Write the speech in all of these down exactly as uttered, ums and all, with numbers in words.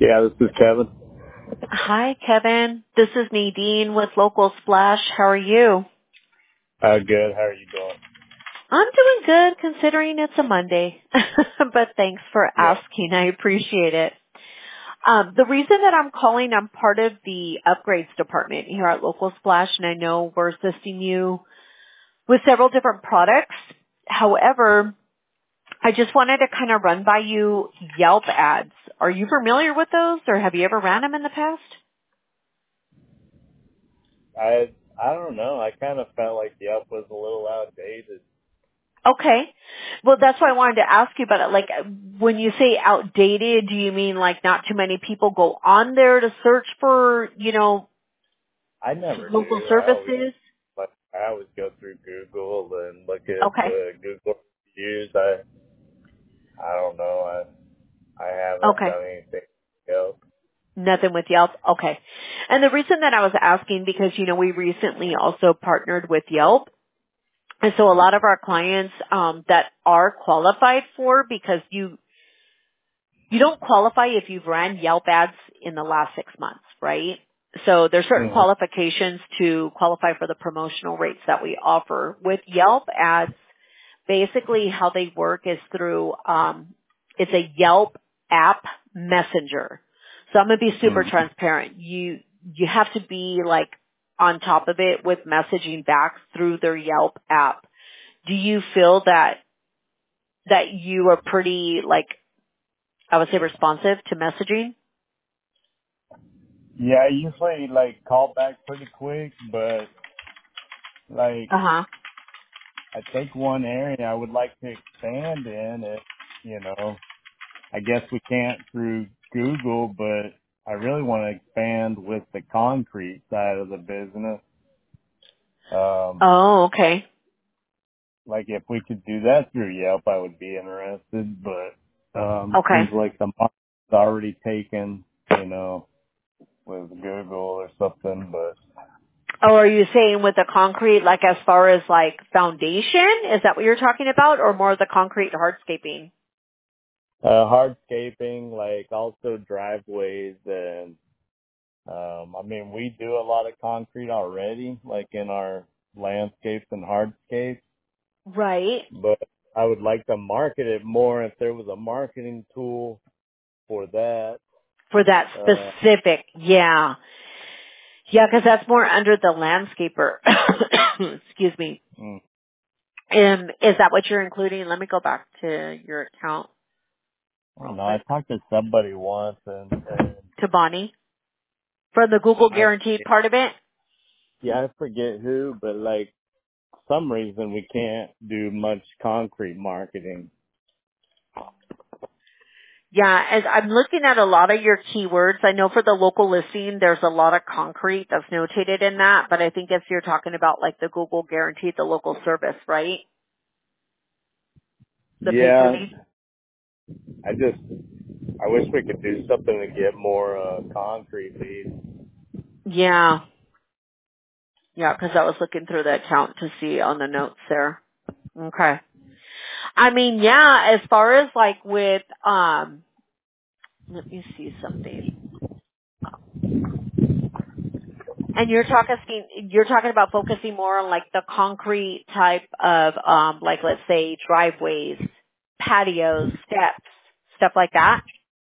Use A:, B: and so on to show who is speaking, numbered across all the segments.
A: Yeah, this is Kevin.
B: Hi, Kevin. This is Nadine with Local Splash. How are you?
A: Uh, good. How are you doing?
B: I'm doing good considering it's a Monday, but thanks for
A: Yeah.
B: asking. I appreciate it. Um, the reason that I'm calling, I'm part of the upgrades department here at Local Splash, and I know we're assisting you with several different products. However, I just wanted to kind of run by you Yelp ads. Are you familiar with those, or have you ever ran them in the past?
A: I I don't know. I kind of felt like Yelp was a little outdated.
B: Okay. Well, that's why I wanted to ask you about it. Like, when you say outdated, do you mean like not too many people go on there to search for, you know,
A: I never
B: local
A: do. I always
B: services?
A: like I always go through Google and look at
B: Okay.
A: the Google reviews. I I don't know. I I haven't
B: Okay.
A: done anything else.
B: Nothing with Yelp? Okay. And the reason that I was asking, because, you know, we recently also partnered with Yelp. And so a lot of our clients, um, that are qualified for, because you, you don't qualify if you've ran Yelp ads in the last six months, right? So there's certain
A: Mm-hmm.
B: qualifications to qualify for the promotional rates that we offer. With Yelp ads, basically how they work is through, um, it's a Yelp app messenger. So I'm going to be super
A: Mm-hmm.
B: transparent. You, you have to be like on top of it with messaging back through their Yelp app. Do you feel that, that you are pretty like, I would say responsive to messaging?
A: Yeah, I usually like call back pretty quick, but like
B: Uh huh.
A: I think one area I would like to expand in is, you know, I guess we can't through Google, but I really want to expand with the concrete side of the business. Um,
B: Oh, okay.
A: like if we could do that through Yelp, I would be interested, but, um,
B: Okay.
A: seems like the market's already taken, you know, with Google or something, but,
B: Oh, are you saying with the concrete, like as far as like foundation? Is that what you're talking about, or more of the concrete hardscaping?
A: uh, hardscaping, like also driveways and, um, I mean, we do a lot of concrete already, like in our landscapes and hardscapes.
B: Right.
A: But I would like to market it more if there was a marketing tool for that.
B: For that
A: Uh,
B: specific, yeah. Yeah, because that's more under the landscaper. Excuse me.
A: mm,
B: Um, is that what you're including? Let me go back to your account
A: I
B: real
A: don't know. I
B: quick.
A: talked to somebody once, and, and
B: To Bonnie? For the Google
A: I
B: Guaranteed part of it?
A: yeah I forget who, but like some reason we can't do much concrete marketing.
B: Yeah, as I'm looking at a lot of your keywords. I know for the local listing, there's a lot of concrete that's notated in that, but I think if you're talking about like the Google Guaranteed, the local service, right? The pay per
A: Yeah,
B: lead?
A: I just I wish we could do something to get more uh, concrete leads.
B: Yeah. Yeah, because I was looking through the account to see on the notes there. Okay. I mean, yeah, as far as like with, um, let me see something. And you're talking, you're talking about focusing more on like the concrete type of, um, like let's say driveways, patios, steps, stuff like that.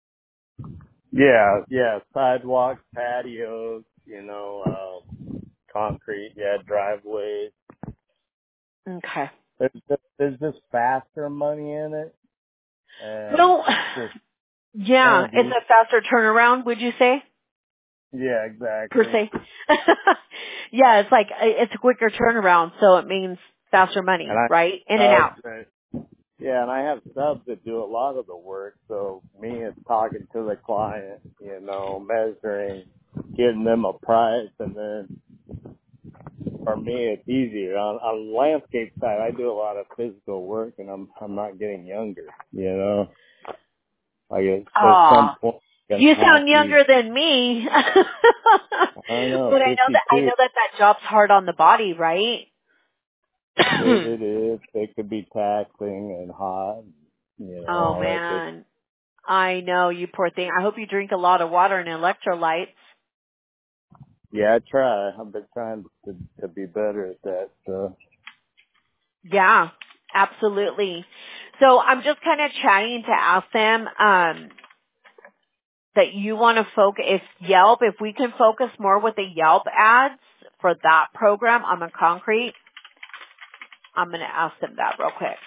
A: Yeah, yeah, sidewalks, patios, you know, um, concrete, yeah, driveways.
B: Okay.
A: There's just, there's just faster money in it, and
B: Well,
A: just
B: yeah,
A: and
B: it's
A: easy.
B: a faster turnaround, would you say?
A: Yeah,
B: Per
A: exactly.
B: se. Yeah, it's like, it's a quicker turnaround, so it means faster
A: And
B: money,
A: I
B: right? In and
A: have
B: out.
A: subs that, yeah, and I have subs that do a lot of the work. So me is talking to the client, you know, measuring, getting them a price, and then for me it's easier. On on the landscape side, I do a lot of physical work, and I'm I'm not getting younger, you know. Like at, at some
B: Aw.
A: point, I'm
B: You
A: gonna have
B: sound
A: to.
B: younger than me.
A: I don't know,
B: But I know that I
A: fifty-two.
B: know that that job's hard on the body, right?
A: It, it is. It could be taxing and hot. You
B: Oh
A: know, like it.
B: man. I know, you poor thing. I hope you drink a lot of water and electrolytes.
A: Yeah, I try. I've been trying to to be better at that. So.
B: Yeah, absolutely. So I'm just kind of chatting to ask them um, that you want to focus, if Yelp, if we can focus more with the Yelp ads for that program on the concrete, I'm going to ask them that real quick.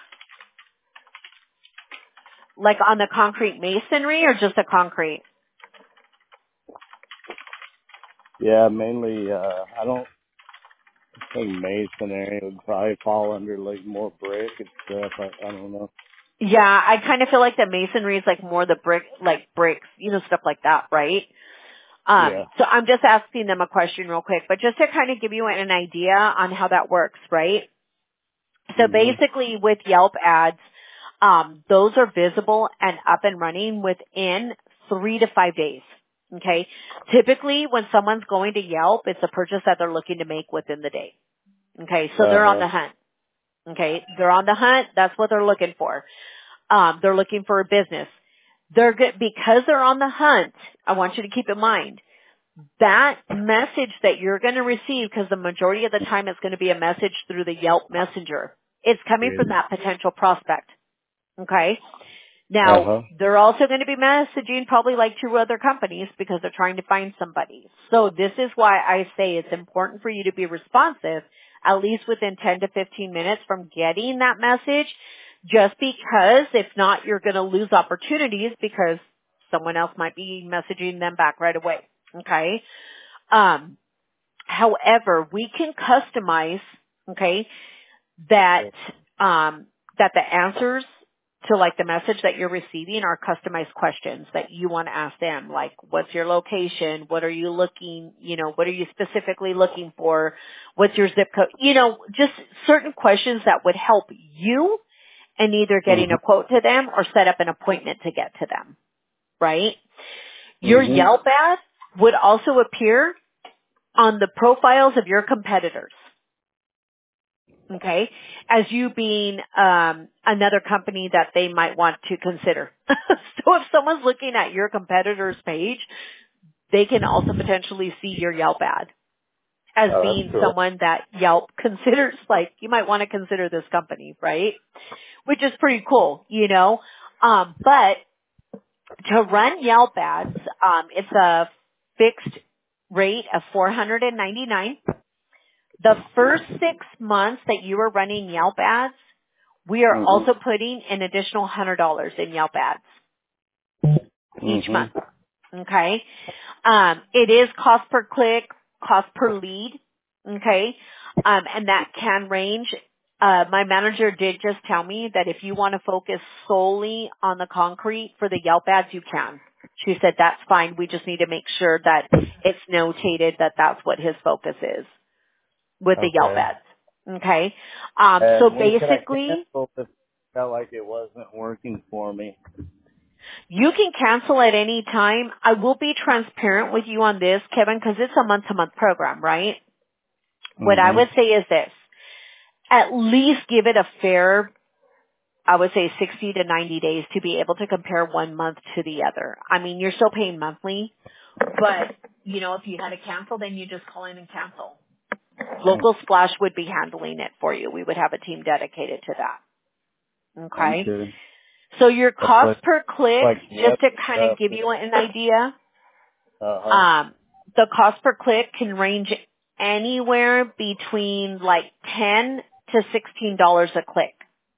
B: Like on the concrete masonry or just the concrete?
A: Yeah, mainly. Uh, I don't think masonry would probably fall under like more brick and stuff. I, I don't know.
B: Yeah, I kind of feel like the masonry is like more the brick, like bricks, you know, stuff like that, right? Um,
A: Yeah.
B: so I'm just asking them a question real quick, but just to kind of give you an idea on how that works, right? So
A: Mhm.
B: basically with Yelp ads, um, those are visible and up and running within three to five days. Okay. Typically when someone's going to Yelp, it's a purchase that they're looking to make within the day. Okay. So
A: Uh
B: they're on
A: huh.
B: the hunt. Okay. They're on the hunt. That's what they're looking for. Um, they're looking for a business. They're good because they're on the hunt. I want you to keep in mind that message that you're going to receive, because the majority of the time it's going to be a message through the Yelp Messenger. It's coming from
A: Really.
B: that potential prospect. Okay.
A: Uh
B: Now,
A: huh.
B: they're also going to be messaging probably like two other companies because they're trying to find somebody. So this is why I say it's important for you to be responsive at least within ten to fifteen minutes from getting that message, just because if not, you're going to lose opportunities because someone else might be messaging them back right away. Okay. Um, however, we can customize, okay, that, um, that the answers to like the message that you're receiving are customized questions that you want to ask them. Like, what's your location? What are you looking, you know, what are you specifically looking for? What's your zip code? You know, just certain questions that would help you in either getting
A: Mhm.
B: a quote to them or set up an appointment to get to them, right? Your
A: Mhm.
B: Yelp ad would also appear on the profiles of your competitors. Okay, as you being um, another company that they might want to consider. So if someone's looking at your competitor's page, they can also potentially see your Yelp ad as
A: Oh, that's
B: being
A: cool.
B: someone that Yelp considers, like you might want to consider this company, right? Which is pretty cool, you know. Um, but to run Yelp ads, um, it's a fixed rate of four hundred ninety-nine dollars. The first six months that you are running Yelp ads, we are
A: Mhm.
B: also putting an additional one hundred dollars in Yelp ads each
A: Mhm.
B: month. Okay? Um, it is cost per click, cost per lead. Okay? Um, and that can range. Uh, my manager did just tell me that if you want to focus solely on the concrete for the Yelp ads, you can. She said that's fine. We just need to make sure that it's notated that that's what his focus is with the Yelp
A: Okay.
B: ads. Okay? Um, so
A: And when could I
B: basically,
A: cancel if it felt like it wasn't working for me?
B: you can cancel at any time. I will be transparent with you on this, Kevin, because it's a month-to-month program, right? What I
A: Mhm.
B: would say is this. At least give it a fair, I would say sixty to ninety days to be able to compare one month to the other. I mean, you're still paying monthly, but, you know, if you had to cancel, then you just call in and cancel. Local Splash would be handling it for you. We would have a team dedicated to that. Okay?
A: Okay.
B: So your
A: That's
B: cost
A: like
B: per click,
A: like
B: just
A: yep
B: to kind of
A: stuff.
B: give you an idea,
A: Uh huh.
B: um, the cost per click can range anywhere between like ten to sixteen dollars a click.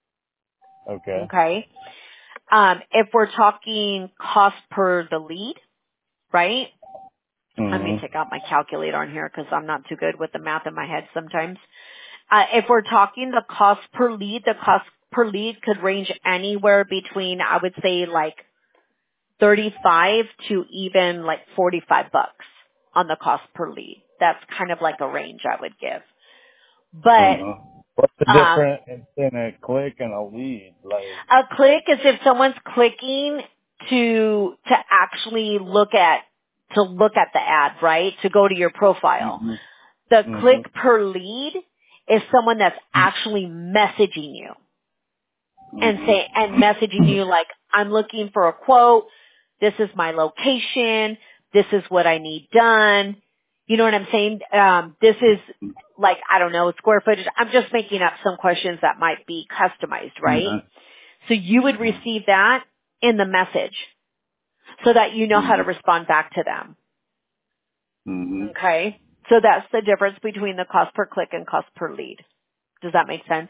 A: Okay.
B: Okay. Um, if we're talking cost per the lead, right? Let me
A: Mhm.
B: take out my calculator on here because I'm not too good with the math in my head sometimes. Uh, if we're talking the cost per lead, the cost per lead could range anywhere between, I would say, like thirty-five to even like forty-five bucks on the cost per lead. That's kind of like a range I would give. But
A: Uh-huh. What's the
B: um,
A: difference in a click and a lead? Like,
B: a click is if someone's clicking to to actually look at to look at the ad, right? To go to your profile.
A: hmm
B: The
A: hmm
B: click per lead is someone that's actually messaging you. and say, and messaging you like, I'm looking for a quote. This is my location. This is what I need done. You know what I'm saying? Um, this is like, I don't know, square footage. I'm just making up some questions that might be customized, right?
A: Mhm.
B: So you would receive that in the message so that you know how to respond back to them.
A: Mhm.
B: Okay? So that's the difference between the cost per click and cost per lead. Does that make sense?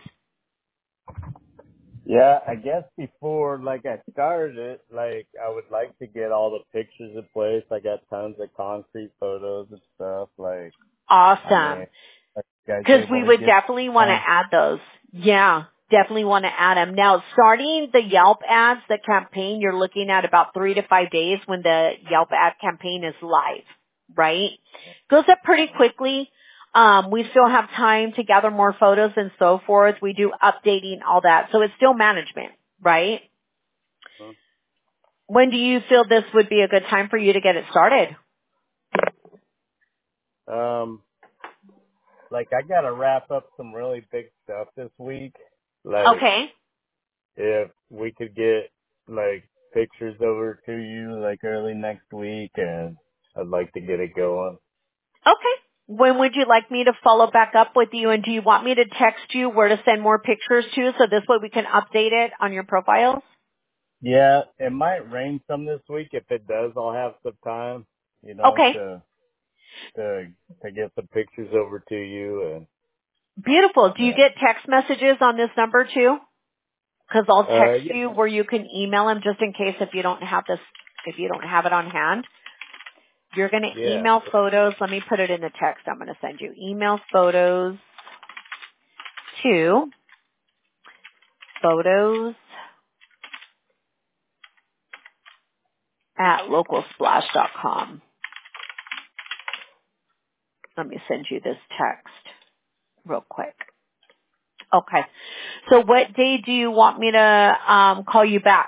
A: Yeah, I guess before like I started it, like I would like to get all the pictures in place. I got tons of concrete photos and stuff. Like, I
B: Awesome.
A: mean, are you guys
B: Because we
A: able to
B: would
A: get
B: definitely want to
A: done?
B: add those. Yeah, definitely want to add them. Now, starting the Yelp ads, the campaign, you're looking at about three to five days when the Yelp ad campaign is live, right? Goes up pretty quickly. Um, we still have time to gather more photos and so forth. We do updating, all that. So it's still management, right? When do you feel this would be a good time for you to get it started?
A: Um, like I gotta wrap up some really big stuff this week. Like,
B: Okay.
A: if we could get like pictures over to you like early next week, and I'd like to get it going.
B: Okay. When would you like me to follow back up with you, and do you want me to text you where to send more pictures to so this way we can update it on your profiles?
A: Yeah, it might rain some this week. If it does, I'll have some time, you know,
B: Okay.
A: to to to get some pictures over to you. And
B: Beautiful. Do you
A: yeah,
B: get text messages on this number too? Because I'll
A: uh,
B: text
A: yeah,
B: you where you can email them just in case if you don't have this, if you don't have it on hand. You're going to
A: yeah.
B: email photos. Let me put it in the text I'm going to send you. Email photos to photos at local splash dot com. Let me send you this text real quick. Okay. So what day do you want me to um, call you back?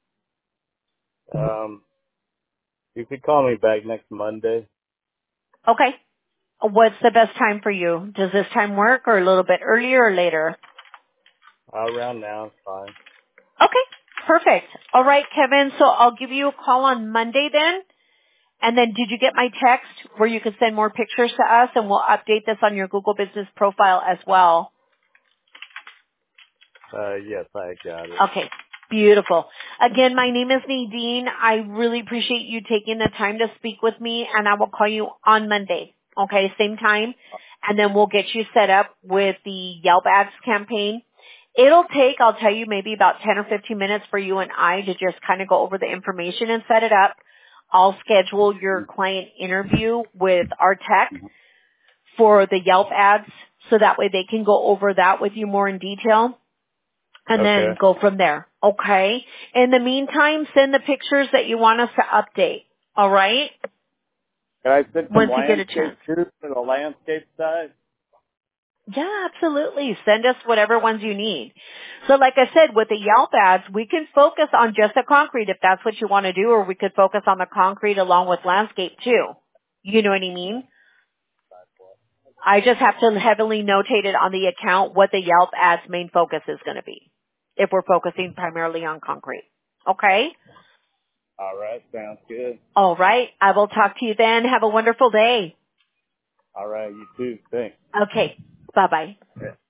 A: Um, you could call me back next Monday.
B: Okay. What's the best time for you? Does this time work or a little bit earlier or later?
A: Uh, around now, it's fine.
B: Okay. Perfect. All right, Kevin. So I'll give you a call on Monday then. And then did you get my text where you could send more pictures to us and we'll update this on your Google Business profile as well?
A: Uh, yes, I got it.
B: Okay. Beautiful. Again, my name is Nadine. I really appreciate you taking the time to speak with me, and I will call you on Monday. Okay, same time. And then we'll get you set up with the Yelp Ads campaign. It'll take, I'll tell you, maybe about ten or fifteen minutes for you and I to just kind of go over the information and set it up. I'll schedule your client interview with our tech for the Yelp ads so that way they can go over that with you more in detail. And
A: Okay.
B: then go from there. Okay? In the meantime, send the pictures that you want us to update. All right?
A: Can I send some
B: Once you get a
A: landscape
B: chance.
A: too for the landscape side?
B: Yeah, absolutely. Send us whatever ones you need. So like I said, with the Yelp ads, we can focus on just the concrete if that's what you want to do, or we could focus on the concrete along with landscape too. You know what I mean? I just have to heavily notate it on the account what the Yelp ads main focus is going to be if we're focusing primarily on concrete. Okay?
A: All right, sounds good.
B: All right. I will talk to you then. Have a wonderful day.
A: All right, you too. Thanks.
B: Okay. Bye-bye.
A: Yeah.